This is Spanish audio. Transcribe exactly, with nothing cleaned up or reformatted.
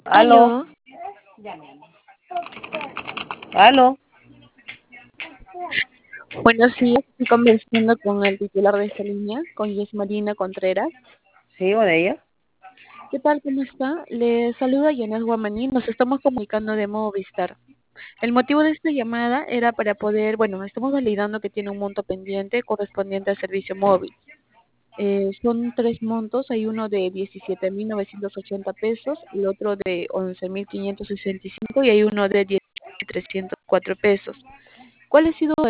Aló, Aló, aló. buenos días. Estoy conversando con el titular de esta línea, con Yesmarina Contreras. Sí, o de ella. ¿Qué tal? ¿Cómo está? Le saluda Yanes Guamaní. Nos estamos comunicando de Movistar. El motivo de esta llamada era para poder, bueno, estamos validando que tiene un monto pendiente correspondiente al servicio móvil. Eh, son tres montos, hay uno de diecisiete mil novecientos ochenta pesos, el otro de once mil quinientos sesenta y cinco y hay uno de diez mil trescientos cuatro pesos. ¿Cuál ha sido